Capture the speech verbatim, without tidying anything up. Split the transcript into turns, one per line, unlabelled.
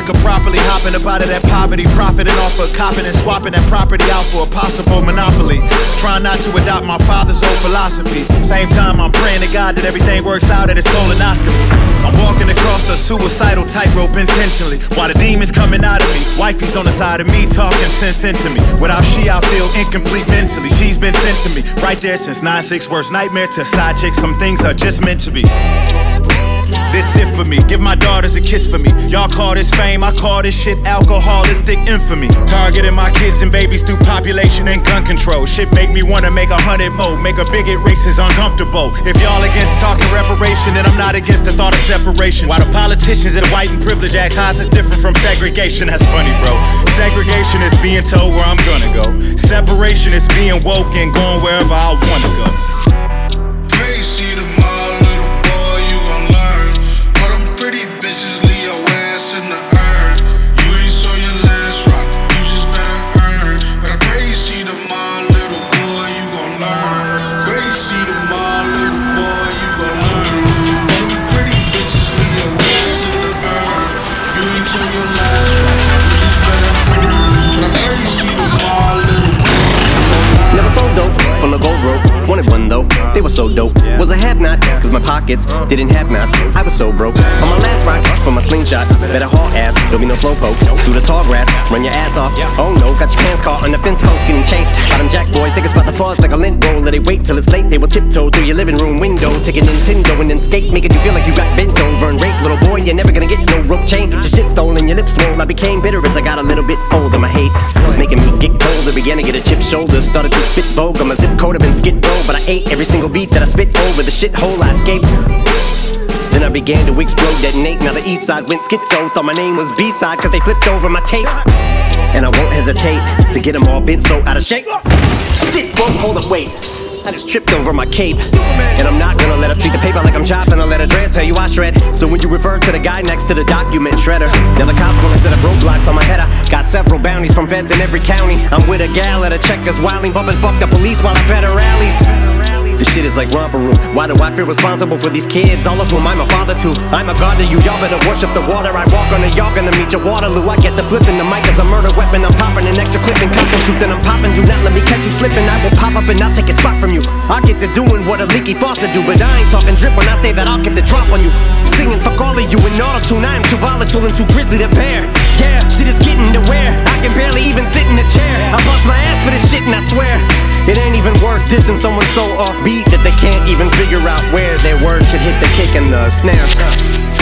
could properly. Hopping up out of that poverty, profiting off of copping and swapping that property out for a possible monopoly. Trying not to adopt my father's old philosophies. Same time I'm praying to God that everything works out at his colonoscopy. I'm walking across a suicidal tightrope intentionally, while the demons coming out of me. Wifey's on the side of me, talking sense into me. Without she, I feel incomplete mentally. She's been sent to me, right there since nine six. Worst nightmare to side chick. Some things are just meant to be. This it for me, give my daughters a kiss for me. Y'all call this fame, I call this shit alcoholistic infamy. Targeting my kids and babies through population and gun control. Shit make me wanna make a hundred more, make a bigot racist uncomfortable. If y'all against talking reparation, then I'm not against the thought of separation. While the politicians and white and privilege act high is different from segregation. That's funny, bro. Segregation is being told where I'm gonna go. Separation is being woke and going wherever I wanna go.
Hey, see tomorrow, little boy, you gon' learn. All them pretty bitches leave your ass in the urn. You ain't saw your last rock, you just better earn. But I pray you see tomorrow, little boy, you gon' learn. Pray you see tomorrow, little boy, you gon' learn. All them pretty bitches leave your ass in the urn. You ain't saw your last rock, you just better earn. But I pray you see tomorrow, little boy, you gon' learn.
Never sold dope, full of gold rope. Wanted one though, they were so dope. Was a have-not, cause my pockets didn't have knots. I was so broke. On my last rock, for my slingshot, better haul ass, there'll be no slowpoke. Through the tall grass, run your ass off. Oh no, got your pants caught on the fence post, getting chased. By them jack boys, think it's about the fuzz like a lint roller. They wait till it's late, they will tiptoe through your living room window, taking Nintendo and then skate, making you feel like you got bent over and raped. Little boy, you're never gonna get no rope chain. Get your shit stolen, your lips swole. I became bitter as I got a little bit older. My hate was making me get colder, began to get a chip shoulder. Started to spit vogue, my zip code have been skid row, but I ate every single beat that I spit over the shithole I escaped. Then I began to explode, detonate. Now the east side went schizo. Thought my name was B-side cause they flipped over my tape. And I won't hesitate to get them all bent so out of shape. Shit, whoa, hold up, wait. I just tripped over my cape. And I'm not gonna let her treat the paper like I'm chopping. I'll let her dress, tell you I shred. So when you refer to the guy next to the document shredder, now the cops wanna set up roadblocks on my head. I got several bounties from feds in every county. I'm with a gal at a Checkers wilding, bumping fuck the police while I fed her rallies. This shit is like romper room. Why do I feel responsible for these kids? All of whom I'm a father to. I'm a god to you, y'all better worship the water. I walk on it, y'all gonna meet your Waterloo. I get the flipping, the mic is a murder weapon. I'm popping an extra clip and custom shoot. Then I'm popping, do not let me catch you slipping. I will pop up and I'll take a spot from you. I get to doing what a leaky faucet do, but I ain't talking drip when I say that I'll give the drop on you. Singing fuck all of you in auto-tune. I am too volatile and too grizzly to bear. Yeah, shit is getting to wear. I can barely even sit in a chair. I bust my ass for this shit and I swear it ain't even worth dissing someone so offbeat that they can't even figure out where their words should hit the kick and the snare.